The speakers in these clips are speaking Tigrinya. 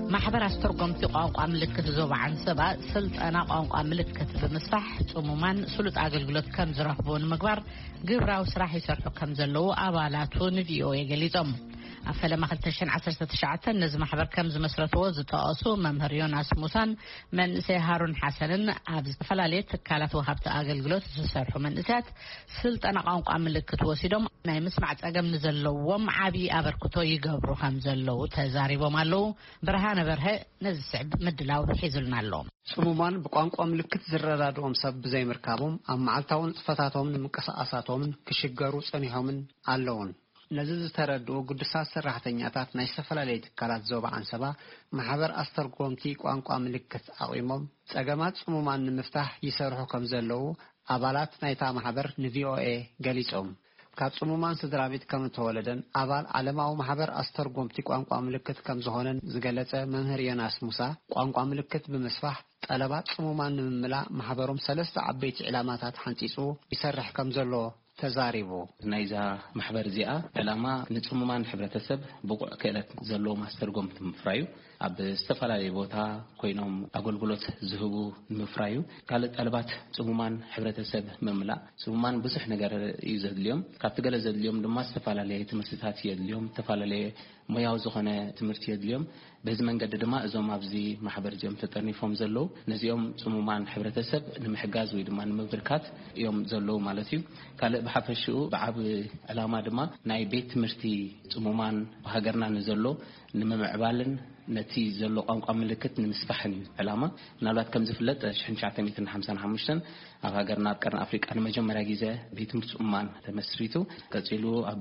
ማሕበር አስተርጎምቲ ቋንቋ ምልክት ዞባ አንሰባ ስልጠና ቋንቋ ምልክት በመስፋሕ ጽሙማን ስሉጥ አገልግሎት ከም ዝረኽቡን ምግባር ግብራው ስራሕ ይሰርሑ ከም ዘለው አባላቱ ንቪኦኤ ገሊጾም አፈለማ 2019 ነዚ ማሕበር ከም ዝመስረትዎ ዝተኣሱ መምህር ዮናስ ሙሳን መንእሰይ ሃሩን ሓሰንን ኣብ ዝተፈላለዩ ትካላት ወሃብቲ አገልግሎት ዝሰርሑ መንእሰያት ስልጠና ቋንቋ ምልክት ወሲዶም ናይ ምስማዕ ጸገም ዘለዎም ዓቢ አበርክቶ ይገብሩ ከም ዘለው ተዛሪቦም ኣለው ብርሃነ በርሀ ነዚ ስዕብ ምድላው ሒዙልና ኣሎ ጽሙማን በቋንቋ ምልክት ዝረዳድኦም ሰብ ብዘይ ምርካቦም ኣብ መዓልታውን ጽፈታቶም ንምንቅስቃሳቶም ክሽገሩ ጸኒሖምን ኣለውን ነዚ ዝተረድኡ ቅዱሳት ሰራሕተኛታት ናይ ዝተፈላለዩ ትካላት ዞባ አንሰባ ማሕበር አስተርጎምቲ ቋንቋ ምልክት አቂሞም ጸገማት ጽሙማን ንምፍታሕ ይሰርሑ ከም ዘለው አባላት ናይታ ማሕበር ንቪኦኤ ገሊጾም ካብ ጽሙማን ስድራቤት ከም ተወለደን አባል ዓለማዊ ማሕበር አስተርጎምቲ ቋንቋ ምልክት ከም ዝኾነን ዝገለጸ መምህር ዮናስ ሙሳ ቋንቋ ምልክት በመስፋሕ ጠለባት ጽሙማን ንምምላእ ማሕበሮም ሰለስተ ዓበይቲ ዕላማታት ሓንጺጹ ይሰርሕ ከም ዘሎ ተዛሪቦ ናይዛ ማሕበር እዚኣ ዕላማ ንጽሙማን ሕብረተሰብ ብቁዕ ክእለት ዘለዎ ማስተርጎምቲ ምፍራዩ ኣብ ዝተፈላለዩ ቦታ ኮይኖም አገልግሎት ዝህቡ ምፍራዩ ካልእ ጠለባት ጽሙማን ሕብረተሰብ ምምላእ ጽሙማን ብዙሕ ነገር እዩ ዘድልዮም ካብቲ ገለ ዘድልዮም ድማ ዝተፈላለዩ ትምህርትታት የድልዮም ተፈላለየ ሞያው ዝኾነ ትምህርቲ የድልዮም በዚ መንገዲ ድማ እዞም ኣብዚ ማሕበር ጀም ተጠርኒፎም ዘለው ነዚኦም ጽሙማን ሕብረተሰብ ንምሕጋዝ ወይ ድማ ንምብርካት እዮም ዘለው ማለት እዩ ካልእ ብሓፈሽኡ ብዓብ ዕላማ ድማ ናይ ቤት ትምህርቲ ጽሙማን ሃገርና ንዘሎ ንምምዕባልን ነቲ ዘሎ ቋንቋ ምልክት ንምስፋሕን ዕላማ ምናልባት ከም ዝፍለጥ 1955 ኣብ ሃገርና ኣብ ቀርኒ ኣፍሪቃ ንመጀመርያ ግዜ ቤት ትምህርቲ ጽሙማን ተመስሪቱ ቀጺሉ ኣብ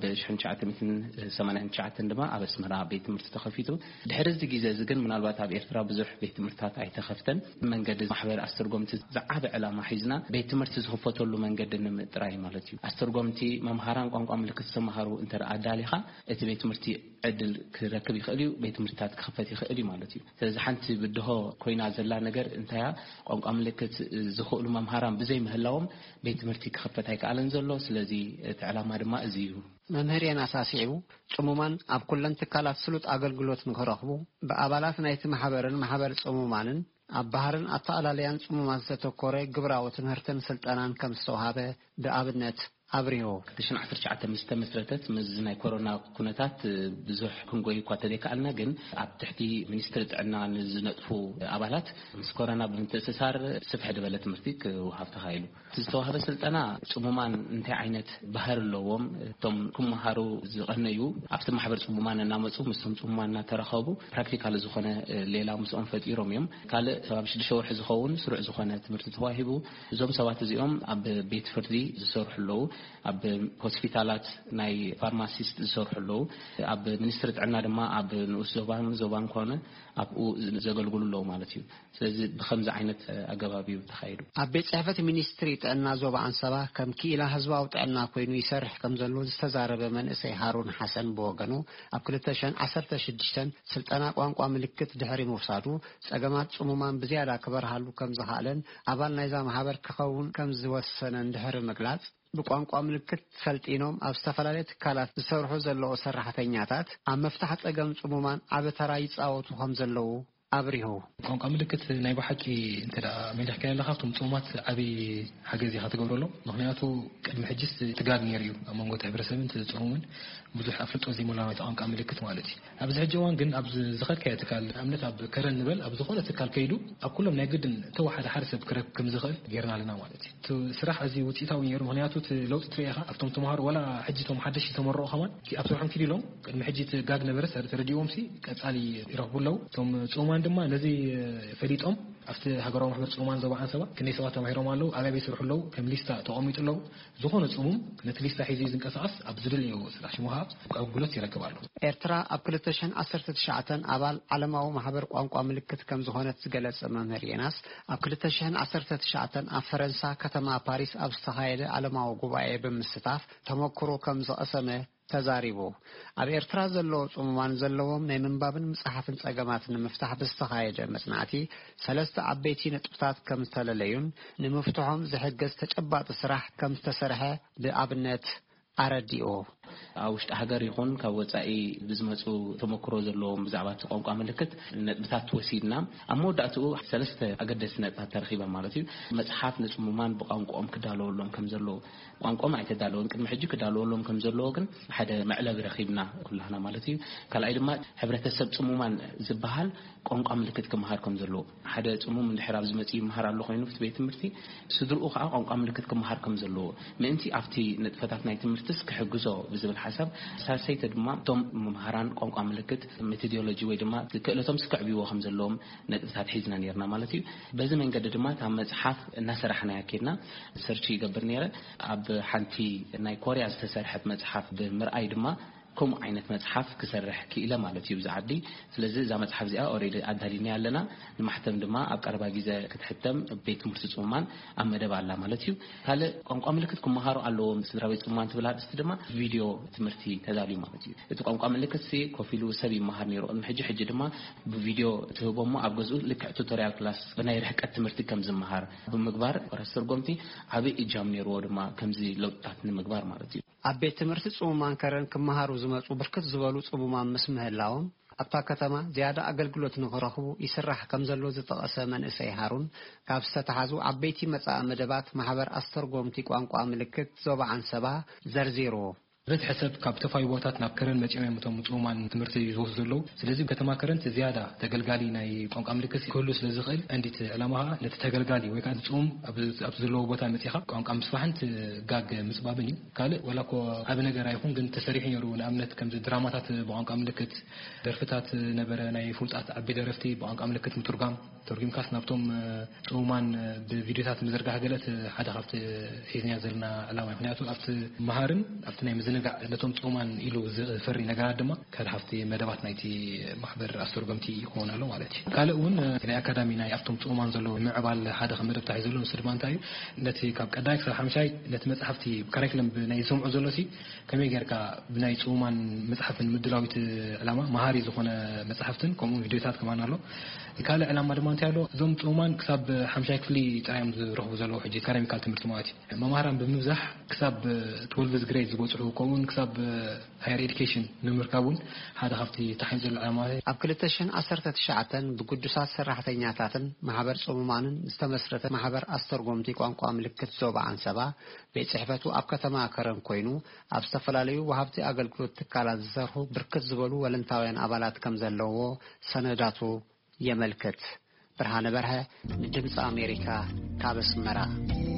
1989 ድማ ኣብ ኣስመራ ቤት ትምህርቲ ተኸፊቱ ድሕሪ እዚ ግዜ ግን ምናልባት ኣብ ኤርትራ ብዙሕ ቤት ትምህርትታት ኣይተኸፍተን መንገዲ ማሕበር አስተርጎምቲ ዝዓበ ዕላማ ሒዝና ቤት ትምህርቲ ዝኽፈተሉ መንገዲ ንምጥራይ ማለት እዩ አስተርጎምቲ መምሃራን ቋንቋ ምልክት ዝተማሃሩ እንተር ኣዳሊኻ እቲ ቤት ትምህርቲ ዕድል ክረክብ ይኽእል እዩ ቤት ትምህርትታት ክኽፈት ይኽእል እዩ ማለት እዩ ስለዚ ሓንቲ ብድሆ ኮይና ዘላ ነገር እንታያ ቋንቋ ምልክት ዝኽእሉ መምሃራን ብዘይ ምህላዎም ቤት ትምህርቲ ክኽፈት ኣይከኣለን ዘሎ ስለዚ እቲ ዕላማ ድማ እዚ እዩ መምህር ዮናስ አስዒቡ ጽሙማን ኣብ ኩለን ትካላት ስሉጥ አገልግሎት ንኽረኽቡ በአባላት ናይቲ ማሕበርን ማሕበር ጽሙማንን ኣብ ባህርን ኣተኣላለያን ጽሙማን ዝተተኮረ ግብራዊ ትምህርትን ስልጠናን ከም ዝተወሃበ ብኣብነት አብሪዮ 2019 ምስተመስረተት ምዝ ናይ ኮሮና ኩነታት ብዙሕ ክንጎይ እኳ ተደይካልና ግን ኣብ ትሕቲ ሚኒስትሪ ጥዕና ንዝነጥፉ አባላት ምስ ኮሮና ብምትእስሳር ስፍሕ ድበለ ትምህርቲ ክወሃብ ተኻኢሉ ዝተወሃበ ስልጠና ጽሙማን እንታይ ዓይነት ባህር ኣለዎም እቶም ክመሃሩ ዝቐነዩ ኣብቲ ማሕበር ጽሙማን እናመጹ ምስቶም ጽሙማን ተረኸቡ ፕራክቲካል ዝኾነ ሌላ ምስኦም ፈጢሮም እዮም ካልእ ሰባብ 6 ወርሒ ዝኸውን ስሩዕ ዝኾነ ትምህርቲ ተዋሂቡ እዞም ሰባት እዚኦም ኣብ ቤት ፍርዲ ዝሰርሑ ኣለዉ ኣብ ሆስፒታላት ናይ ፋርማሲስት ዝሰርሑለው ኣብ ሚኒስትሪ ጥዕና ድማ ኣብ ንኡስ ዞባን ኮነ ኣብኡ ዘገልግሉ ለው ማለት እዩ ስለዚ ብኸምዚ ዓይነት ኣገባብ እዩ ተኻይዱ ኣብ ቤት ጽሕፈት ሚኒስትሪ ጥዕና ዞባ አንሰባ ከም ክኢላ ህዝባዊ ጥዕና ኮይኑ ይሰርሕ ከም ዘሎ ዝተዛረበ መንእሰይ ሃሩን ሓሰን ብወገኑ ኣብ 2016 ስልጠና ቋንቋ ምልክት ድሕሪ ምውሳዱ ጸገማት ጽሙማን ብዝያዳ ክበርሃሉ ከም ዝኽኣለን አባል ናይዛ ማሕበር ክኸውን ከም ዝወሰነን ድሕሪ ምግላጽ በቋንቋ ምልክት ሰልጢኖም ኣብ ዝተፈላለዩ ትካላት ዝሰርሑ ዘለዉ ሰራሕተኛታት ኣብ መፍታሕ ጸገም ጽሙማን ኣብ ተራ ይጻወቱ ከም ዘለዉ አብሪሁ ቋንቋ ምልክት ናይ ባሕቂ እንተዳ መድሕ ከለ ካብቶም ጽሙማት ዓቢ ሓገዝ ይኻ ትገብረሎ ምክንያቱ ቅድሚ ሕጅስ ትጋግ ነይሩ እዩ ኣብ መንጎ ሕብረተሰብን ጽሙምን ብዙሕ ኣፍልጦ ዘይሞላው ቋንቋ ምልክት ማለት እዩ ኣብዚ ሕጂ እዋን ግን ኣብ ዝኸድካየ ትካል እምነት ኣብ ከረን ንበል ኣብ ዝኾነ ትካል ከይዱ ኣብ ኩሎም ናይ ግድን ተዋሓደ ሓረሰብ ክረክብ ከም ዝኽእል ጌርና ኣለና ማለት እዩ ስራሕ እዚ ውጽኢታዊ ነይሩ ምክንያቱ ለውጥ ትሪኢኻ ኣብቶም ተምሃሮ ወላ ሕጂቶም ሓደሽ ተመረቑ ኸማን ኣብ ስርሖም ክዲሎም ቅድሚ ሕጂ ትጋግ ነበረ ተረዲኦምሲ ቀጻሊ ይረኽቡለው እቶም ጽሙማን ድማ ነዚ ፈሊጦም ኣብቲ ሃገራዊ ማሕበር ጽሙማን ዞባ አንሰባ ክንደይ ሰባት ተማሂሮም ኣለው ኣበይ ይሰርሑለው ከም ሊስታ ተቐሚጡለው ዝኾነ ጽሙም ነቲ ሊስታ ሒዙ ዝንቀሳቐስ ኣብ ዝደልዮ ስራሕ ሽሙሃብ ኣገልግሎት ይረክባሉ ኤርትራ ኣብ 2019 አባል ዓለማዊ ማሕበር ቋንቋ ምልክት ከም ዝኾነት ዝገለጸ መምህር ዮናስ ኣብ 2019 ኣብ ፈረንሳ ከተማ ፓሪስ ኣብ ዝተኻየደ ዓለማዊ ጉባኤ ብምስታፍ ተመክሮ ከም ዝቐሰመ ተዛሪቦ ኣብ ኤርትራ ዘለዎ ጽሙማን ዘለዎም ናይ ምንባብን መጽሓፍን ጸገማት ንምፍታሕ ብዝተኻየደ መጽናዕቲ ሰለስተ ዓበይቲ ነጥብታት ከም ዝተለለዩን ንምፍትሖም ዝሕገዝ ተጨባጢ ስራሕ ከም ዝተሰርሐ ብኣብነት ኣረዲኦ أوشت هجر يكون كوتسعي بزمتو تمكرو زلهم بزعبات قنقا ملكت بتات وسيدنا أمو دأتو ثلاثة أقدسنا ترخيبا مالتي مصحف نسمومان بقنقا كدالو لهم كم زلو قنقا ما يتدالون كن محجي كدالو لهم كم زلو كن حدا معلب رخيبنا كلنا مالتي كلا أيضا حبرة السب سمومان زبهال قنقا ملكت كمهاركم زلو حدا سموم الحراب زمتي مهار الله خينو في بيت مرتي سدرو خا قنقا ملكت كمهاركم زلو ما أنتي أفتي نتفتات نايت مرتس كحجزو بزبل حسب ساسيت دما توم مهاران قنقا ملكت ميثودولوجي ويدما كلتهم سكعبيو خمس اللوم نتفتات حيزنا نيرنا مالتي بزي من قد دما تام مصحف الناس رحنا يكيدنا سيرشي قبر نيره اب حنتي ناي كوريا استسرحت مصحف بمرأي دما كم عينة مصحف كسرح كيلا مالتي وزعدي ስለዚህ ዛ መጽሐፍ ዚኣ ኦሬዲ አዳሊና ያለና ንማህተም ድማ ኣብ ቀረባ ግዜ ክትሕተም ቤት ትምህርቲ ጽሙማን ኣብ መደብ ኣላ ማለትዩ ካለ ቋንቋ ምልክት ኩመሃሩ ኣለዎ ስድራቤት ጽሙማን ትብላ እስቲ ድማ ቪድዮ ትምህርቲ ተዳልዩ ማለትዩ እቲ ቋንቋ ምልክት ሲ ኮፊሉ ሰብ ይመሃር ነይሩ ሕጂ ድማ ብቪድዮ ትህቦሞ ኣብ ገዝኡ ልክዕ ቱቶሪያል ክላስ ብናይ ርሕቀት ትምህርቲ ከም ዝመሃር ብምግባር ረስተርጎምቲ ዓብ ኢጃም ነይርዎ ድማ ከምዚ ለውጥታት ንምግባር ማለትዩ ኣብ ቤት ትምህርቲ ጽሙማን ከረን ክመሃሩ ዝመጹ ብርክት ዝበሉ ጽሙማን መስምህላዎም أبتا كتما زيادة أقلقلوت نغرخو يسرح كمزلو زتقسى من إسي هارون كابستحازو عبيتي متى مدبات محبر أسترقومتي قوانقو أملكت زوبا عن سبا زرزيرو رد حسب كابتفاي بوتات نابكرن مجمع متومان تمرتي يوزلو سلازي كتما كرنت زيادة تقلقالي ناي قوانق أملكت كله سلازخيل عندي علامها نتتقلقالي ويكانت تقوم أبزلو بوتان متيخا قوانق أمسفحنت قاق مصبابني قال ولاكو أبنى قرايفون قن تسريحين يرون أمنت كمز دراماتات بقوانق أملكت درفتات نبرا ناي فولتات عبي درفتي بقوانق أملكت مترقام ترجم كاس نبتم تقومان بفيديوهات مزرقة قالت حدا خفت حيزنيا زلنا علامة هناك أفت مهارن أفت ناي مزنقة لتم تقومان إلو فري نقاد دما كان حفتي مدبات نايتي محبر أسترقمتي يكون له مالتي قال أون إن أكاديمي ناي أفتم تقومان زلو معبال حدا خمر بتاعي زلو سربان تاي التي كاب كدايك صراحة مشاي التي متحفتي كاريكلم بناي سمع زلوسي كم يجركا بناي تقومان متحف المدلاوي علامة مهاري زخونة متحفتن كمون فيديوهات كمان له قال علامة دمان تيالو زوم تقومان كسب حمشاي كفلي تايم رخو زلو حجي كاريميكال تمرت مواتي مهاران بمزح كسب 12 جريد زبوصحو كون كسب هاير إديوكيشن نمركابون هذا خفتي تحيز العلامات أبكلتشن أسرت تشعتن بقدسات سرحتينياتاتن محبر صممانن استمسرت محبر أسترقومتي قوانقو أملكت زوبا عن سبا بيت صحفتو أبكتما كرن كوينو أبستفلاليو وهبتي أقلقلو تكالات زرهو بركت زبلو ولنتاوين أبالات كمزلوو سنداتو يملكت برهان برها لجمس أمريكا كابس مرا